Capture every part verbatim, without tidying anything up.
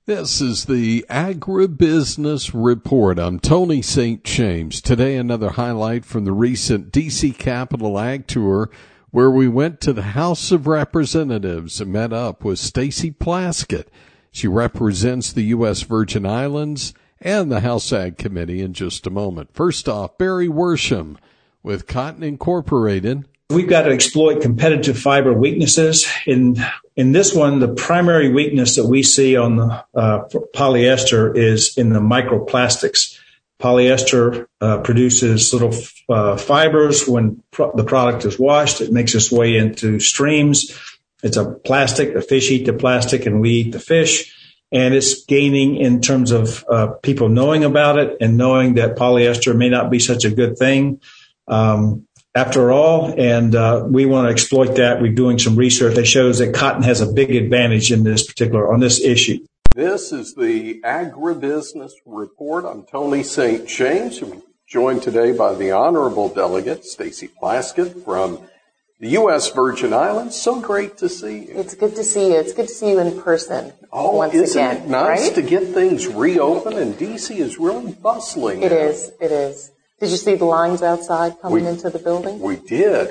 This is the Agribusiness Report. I'm Tony Saint James. Today, another highlight from the recent D C Capitol Ag Tour, where we went to the House of Representatives and met up with Stacey Plaskett. She represents the U S Virgin Islands and the House Ag Committee in just a moment. First off, Barry Worsham with Cotton Incorporated. We've got to exploit competitive fiber weaknesses. In in this one, the primary weakness that we see on the uh, polyester is in the microplastics. Polyester uh, produces little uh, fibers when pro- the product is washed. It makes its way into streams. It's a plastic. The fish eat the plastic and we eat the fish. And it's gaining in terms of uh, people knowing about it and knowing that polyester may not be such a good thing. Um, After all, and uh, we want to exploit that. We're doing some research that shows that cotton has a big advantage in this particular, on this issue. This is the Agribusiness Report. I'm Tony Saint James. I'm joined today by the Honorable Delegate, Stacey Plaskett from the U S Virgin Islands. So great to see you. It's good to see you. It's good to see you in person oh, once isn't again. It nice right? to get things reopened, and D C is really bustling. It now. is. It is. Did you see the lines outside coming we, into the building? We did.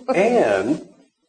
And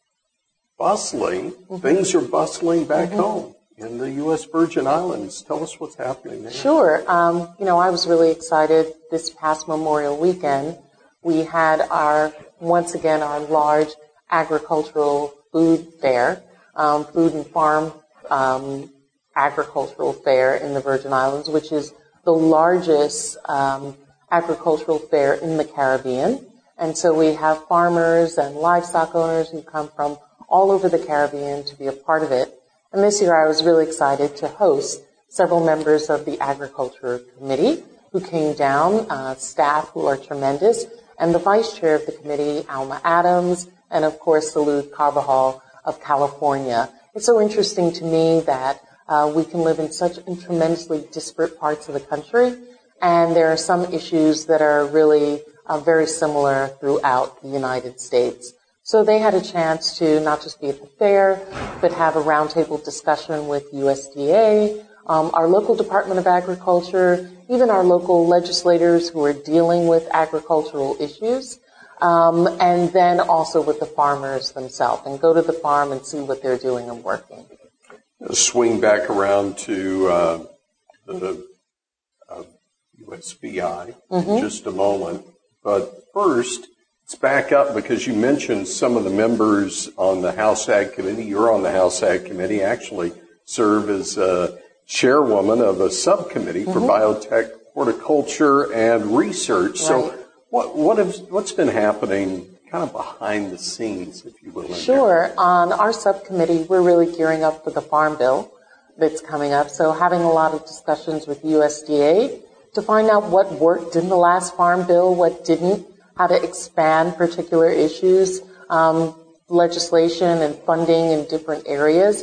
bustling, mm-hmm. things are bustling back mm-hmm. home in the U S Virgin Islands. Tell us what's happening there. Sure. Um, you know, I was really excited this past Memorial Weekend. We had our, once again, our large agricultural food fair, um, food and farm um, agricultural fair in the Virgin Islands, which is the largest um agricultural fair in the Caribbean. And so we have farmers and livestock owners who come from all over the Caribbean to be a part of it. And this year I was really excited to host several members of the Agriculture Committee who came down, uh, staff who are tremendous, and the vice chair of the committee, Alma Adams, and of course Salud Carbajal of California. It's so interesting to me that uh, we can live in such in tremendously disparate parts of the country, and there are some issues that are really uh, very similar throughout the United States. So they had a chance to not just be at the fair, but have a roundtable discussion with U S D A, um, our local Department of Agriculture, even our local legislators who are dealing with agricultural issues, um, and then also with the farmers themselves, and go to the farm and see what they're doing and working. Swing back around to uh, the uh, U S V I mm-hmm. in just a moment. But first, let's back up because you mentioned some of the members on the House Ag Committee. You're on the House Ag Committee, actually serve as uh, chairwoman of a subcommittee mm-hmm. for biotech, horticulture, and research. Right. So what, what has, what's been happening kind of behind the scenes, if you will? Sure. On our subcommittee, we're really gearing up for the Farm Bill that's coming up. So having a lot of discussions with U S D A to find out what worked in the last Farm Bill, what didn't, how to expand particular issues, um, legislation and funding in different areas,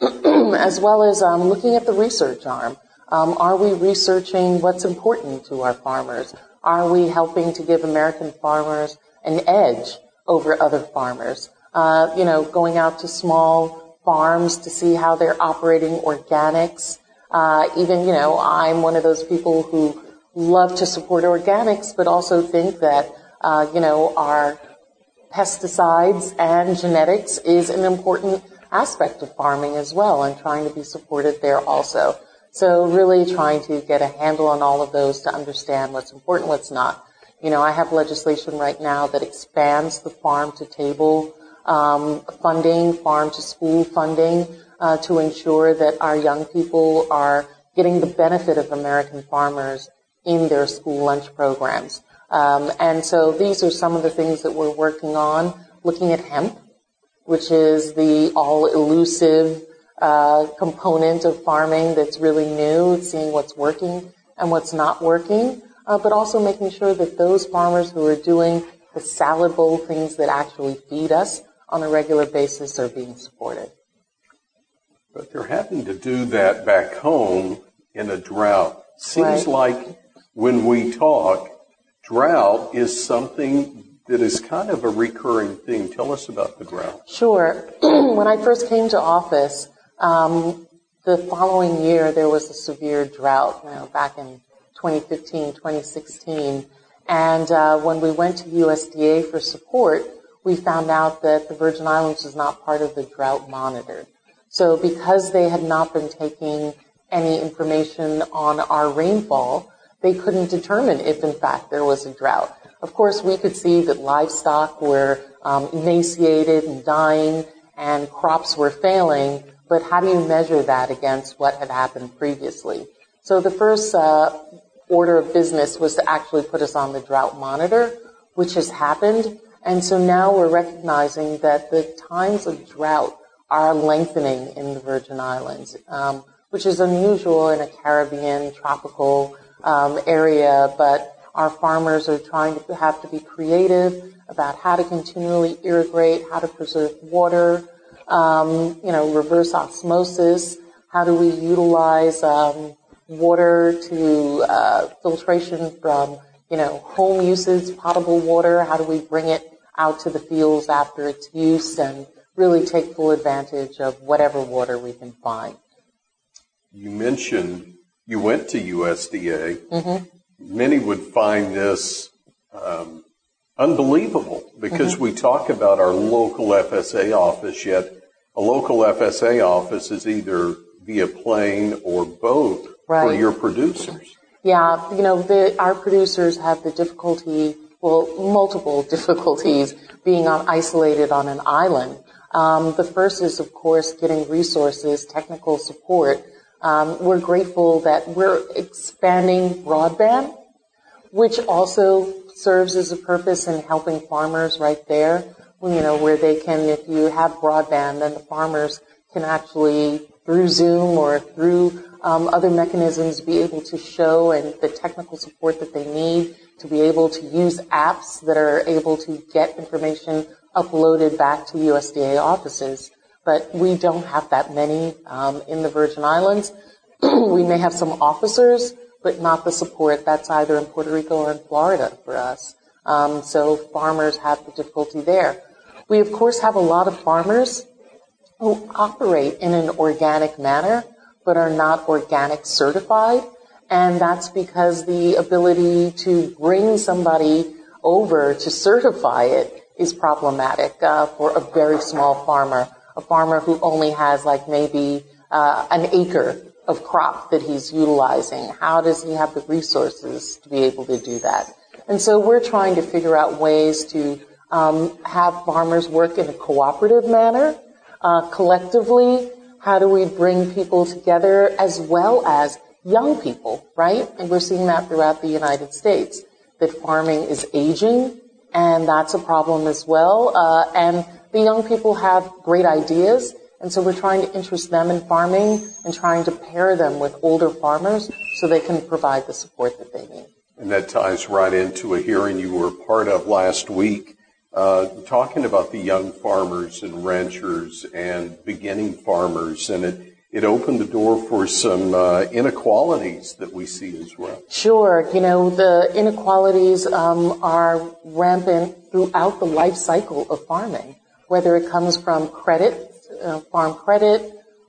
as well as um, looking at the research arm. Um, are we researching what's important to our farmers? Are we helping to give American farmers an edge over other farmers? Uh, you know, going out to small farms to see how they're operating organics. Uh, even, you know, I'm one of those people who love to support organics, but also think that, uh, you know, our pesticides and genetics is an important aspect of farming as well, and trying to be supported there also. So really trying to get a handle on all of those to understand what's important, what's not. You know, I have legislation right now that expands the farm-to-table um, funding, farm-to-school funding, Uh, to ensure that our young people are getting the benefit of American farmers in their school lunch programs. Um, and so these are some of the things that we're working on, looking at hemp, which is the all-elusive uh, component of farming that's really new, seeing what's working and what's not working, uh, but also making sure that those farmers who are doing the salad bowl things that actually feed us on a regular basis are being supported. But they're having to do that back home in a drought. Seems right. like when we talk, drought is something that is kind of a recurring thing. Tell us about the drought. Sure. When I first came to office, um, the following year there was a severe drought, you know, back in twenty fifteen, twenty sixteen. And uh, when we went to U S D A for support, we found out that the Virgin Islands was not part of the drought monitor. So because they had not been taking any information on our rainfall, they couldn't determine if, in fact, there was a drought. Of course, we could see that livestock were um, emaciated and dying and crops were failing, but how do you measure that against what had happened previously? So the first uh, order of business was to actually put us on the drought monitor, which has happened. And so now we're recognizing that the times of drought are lengthening in the Virgin Islands, um, which is unusual in a Caribbean tropical um, area, but our farmers are trying to have to be creative about how to continually irrigate, how to preserve water, um, you know, reverse osmosis, how do we utilize um, water to uh, filtration from, you know, home usage, potable water, how do we bring it out to the fields after its use and really take full advantage of whatever water we can find. You mentioned you went to U S D A. Mm-hmm. Many would find this um, unbelievable because mm-hmm. we talk about our local F S A office, yet a local F S A office is either via plane or boat right. for your producers. Yeah, you know, the, our producers have the difficulty, well, multiple difficulties being on, isolated on an island. Um, the first is, of course, getting resources, technical support. Um, we're grateful that we're expanding broadband, which also serves as a purpose in helping farmers right there. You know, where they can, if you have broadband, then the farmers can actually, through Zoom or through um, other mechanisms, be able to show and the technical support that they need to be able to use apps that are able to get information uploaded back to U S D A offices. But we don't have that many um, in the Virgin Islands. We may have some officers, but not the support. That's either in Puerto Rico or in Florida for us. Um, so farmers have the difficulty there. We, of course, have a lot of farmers who operate in an organic manner, but are not organic certified. And that's because the ability to bring somebody over to certify it is problematic uh, for a very small farmer, a farmer who only has like maybe uh, an acre of crop that he's utilizing. How does he have the resources to be able to do that? And so we're trying to figure out ways to um, have farmers work in a cooperative manner, uh, collectively. How do we bring people together as well as young people, right? And we're seeing that throughout the United States, that farming is aging, and that's a problem as well. Uh, and the young people have great ideas, and so we're trying to interest them in farming and trying to pair them with older farmers so they can provide the support that they need. And that ties right into a hearing you were part of last week, uh, talking about the young farmers and ranchers and beginning farmers, and it It opened the door for some uh, inequalities that we see as well. Sure. You know, the inequalities um, are rampant throughout the life cycle of farming, whether it comes from credit, uh, farm credit,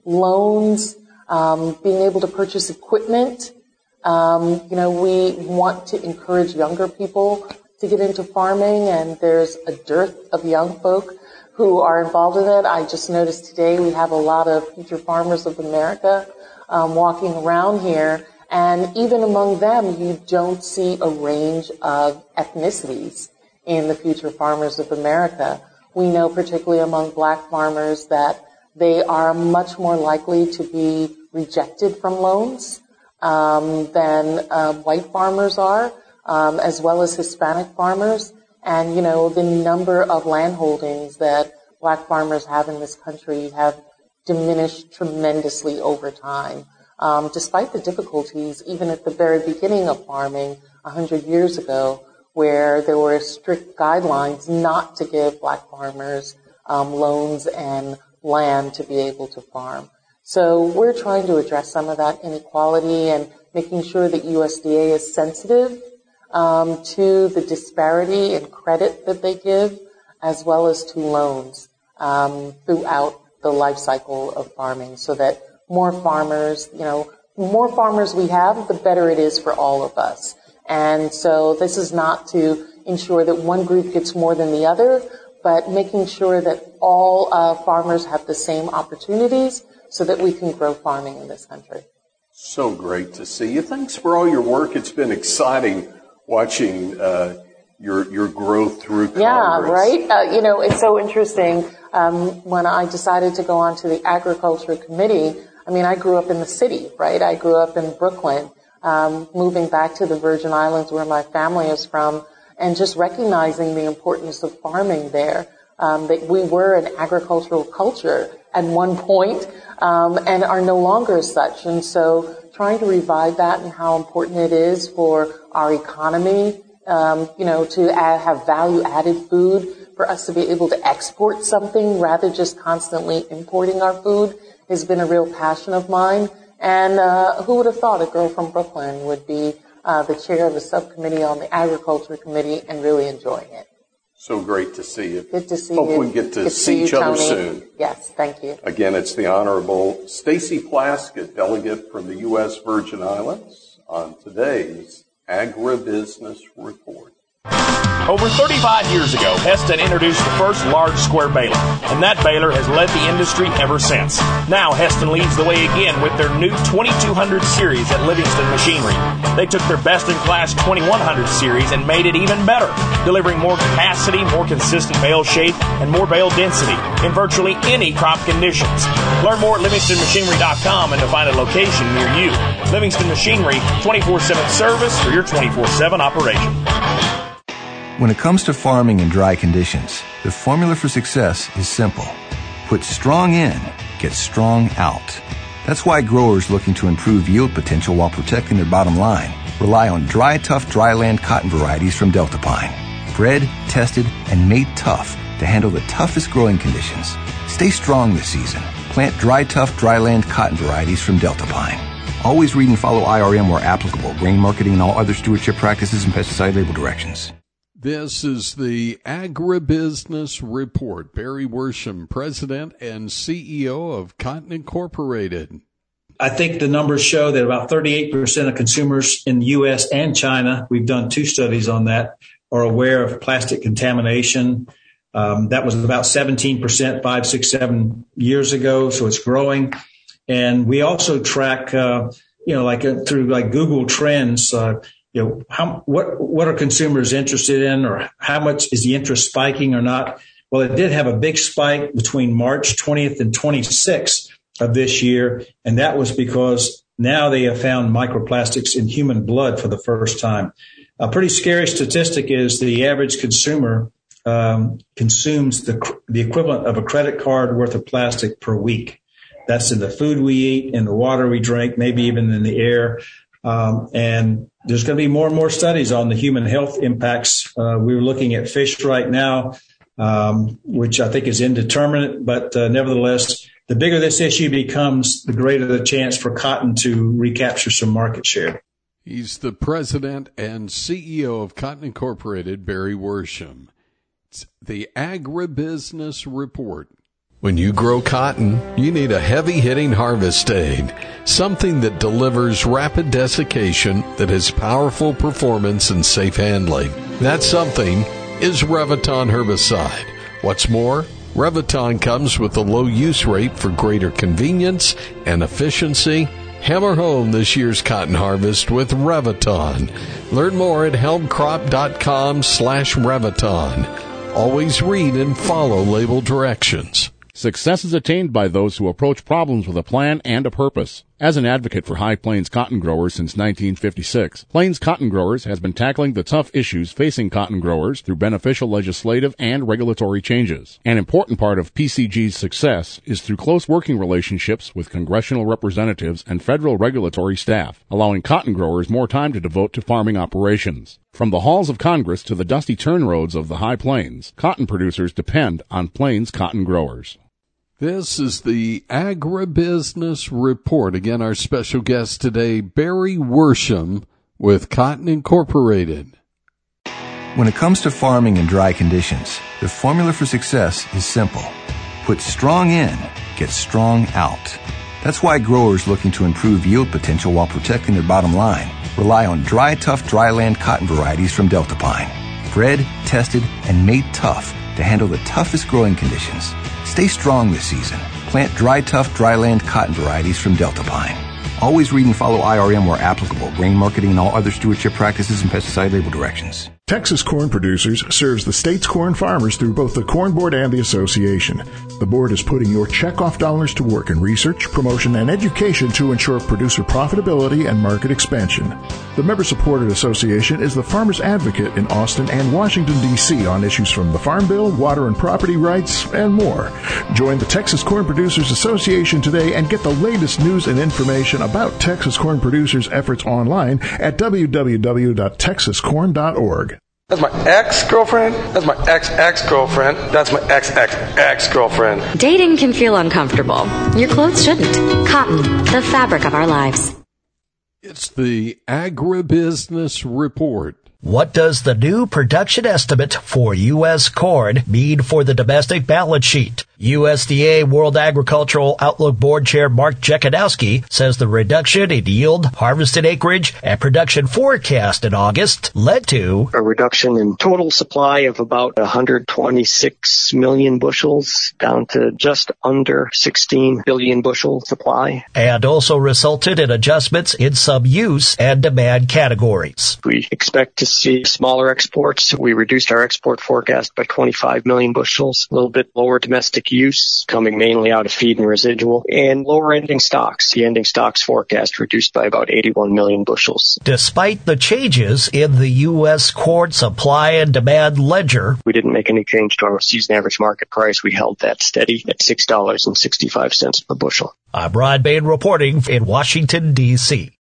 loans, um, being able to purchase equipment. Um, you know, we want to encourage younger people to get into farming, and there's a dearth of young folk who are involved in it. I just noticed today we have a lot of Future Farmers of America um, walking around here, and even among them, you don't see a range of ethnicities in the Future Farmers of America. We know, particularly among black farmers, that they are much more likely to be rejected from loans um, than uh, white farmers are, um, as well as Hispanic farmers. And, you know, the number of land holdings that black farmers have in this country have diminished tremendously over time. Um, despite the difficulties, even at the very beginning of farming a hundred years ago, where there were strict guidelines not to give black farmers um, loans and land to be able to farm. So we're trying to address some of that inequality and making sure that U S D A is sensitive Um, to the disparity in credit that they give, as well as to loans um, throughout the life cycle of farming, so that more farmers, you know, more farmers we have, the better it is for all of us. And so this is not to ensure that one group gets more than the other, but making sure that all uh, farmers have the same opportunities so that we can grow farming in this country. So great to see you. Thanks for all your work. It's been exciting watching uh, your your growth through Congress. Yeah, right? Uh, you know, it's so interesting. Um, when I decided to go on to the Agriculture Committee, I mean, I grew up in the city, right? I grew up in Brooklyn, um, moving back to the Virgin Islands where my family is from, and just recognizing the importance of farming there, um, that we were an agricultural culture at one point, um, and are no longer such. And so trying to revive that and how important it is for our economy, um, you know, to add, have value-added food, for us to be able to export something rather just constantly importing our food has been a real passion of mine. And uh, who would have thought a girl from Brooklyn would be uh, the chair of a subcommittee on the Agriculture Committee and really enjoying it. So great to see you. Good to see Hope you. Hope we get to Good see you, each other Tony. soon. Yes, thank you. Again, it's the Honorable Stacy Plaskett, delegate from the U S Virgin Islands, on today's Agribusiness Report. Over thirty-five years ago, Hesston introduced the first large square baler, and that baler has led the industry ever since. Now Hesston leads the way again with their new twenty-two hundred series at Livingston Machinery. They took their best-in-class twenty-one hundred series and made it even better, delivering more capacity, more consistent bale shape, and more bale density in virtually any crop conditions. Learn more at livingston machinery dot com and to find a location near you. Livingston Machinery, twenty-four seven service for your twenty-four seven operation. When it comes to farming in dry conditions, the formula for success is simple. Put strong in, get strong out. That's why growers looking to improve yield potential while protecting their bottom line rely on Dry Tough Dryland cotton varieties from Delta Pine. Bred, tested, and made tough to handle the toughest growing conditions. Stay strong this season. Plant Dry Tough Dryland cotton varieties from Delta Pine. Always read and follow I R M where applicable, grain marketing and all other stewardship practices and pesticide label directions. This is the Agribusiness Report. Barry Worsham, President and C E O of Cotton Incorporated. I think the numbers show that about thirty-eight percent of consumers in the U S and China, we've done two studies on that, are aware of plastic contamination. Um, that was about seventeen percent five, six, seven years ago, so it's growing. And we also track, uh, you know, like uh, through like Google Trends, uh, you know, how, what, what are consumers interested in, or how much is the interest spiking or not? Well, it did have a big spike between March twentieth and twenty-sixth of this year. And that was because now they have found microplastics in human blood for the first time. A pretty scary statistic is the average consumer, um, consumes the, the equivalent of a credit card worth of plastic per week. That's in the food we eat, in the water we drink, maybe even in the air. Um, and there's going to be more and more studies on the human health impacts. Uh, we're looking at fish right now, um, which I think is indeterminate, but uh, nevertheless, the bigger this issue becomes, the greater the chance for cotton to recapture some market share. He's the president and C E O of Cotton Incorporated, Barry Worsham. It's the Agribusiness Report. When you grow cotton, you need a heavy-hitting harvest aid, something that delivers rapid desiccation that has powerful performance and safe handling. That something is Reviton herbicide. What's more, Reviton comes with a low use rate for greater convenience and efficiency. Hammer home this year's cotton harvest with Reviton. Learn more at helmcrop.com slash Reviton. Always read and follow label directions. Success is attained by those who approach problems with a plan and a purpose. As an advocate for High Plains cotton growers since nineteen fifty-six, Plains Cotton Growers has been tackling the tough issues facing cotton growers through beneficial legislative and regulatory changes. An important part of P C G's success is through close working relationships with congressional representatives and federal regulatory staff, allowing cotton growers more time to devote to farming operations. From the halls of Congress to the dusty turn roads of the High Plains, cotton producers depend on Plains Cotton Growers. This is the Agribusiness Report. Again, our special guest today, Barry Worsham with Cotton Incorporated. When it comes to farming in dry conditions, the formula for success is simple. Put strong in, get strong out. That's why growers looking to improve yield potential while protecting their bottom line rely on Dry Tough Dryland cotton varieties from Delta Pine. Bred, tested, and made tough to handle the toughest growing conditions. Stay strong this season. Plant Dry Tough Dryland cotton varieties from Delta Pine. Always read and follow I R M where applicable, grain marketing and all other stewardship practices and pesticide label directions. Texas Corn Producers serves the state's corn farmers through both the Corn Board and the association. The board is putting your checkoff dollars to work in research, promotion, and education to ensure producer profitability and market expansion. The member-supported association is the Farmers Advocate in Austin and Washington, D C on issues from the Farm Bill, water and property rights, and more. Join the Texas Corn Producers Association today and get the latest news and information about Texas Corn Producers' efforts online at w w w dot texas corn dot org. That's my ex-girlfriend. That's my ex-ex-girlfriend. That's my ex-ex-ex-girlfriend. Dating can feel uncomfortable. Your clothes shouldn't. Cotton, the fabric of our lives. It's the Agribusiness Report. What does the new production estimate for U S corn mean for the domestic balance sheet? U S D A World Agricultural Outlook Board Chair Mark Jekanowski says the reduction in yield, harvested acreage, and production forecast in August led to a reduction in total supply of about one hundred twenty-six million bushels down to just under sixteen billion bushel supply. And also resulted in adjustments in some use and demand categories. We expect to see smaller exports. We reduced our export forecast by twenty-five million bushels, a little bit lower domestic use coming mainly out of feed and residual, and lower ending stocks. The ending stocks forecast reduced by about eighty-one million bushels. Despite the changes in the U S corn supply and demand ledger, we didn't make any change to our season average market price. We held that steady at six dollars and sixty-five cents per bushel. I'm Rod Bain reporting in Washington, D C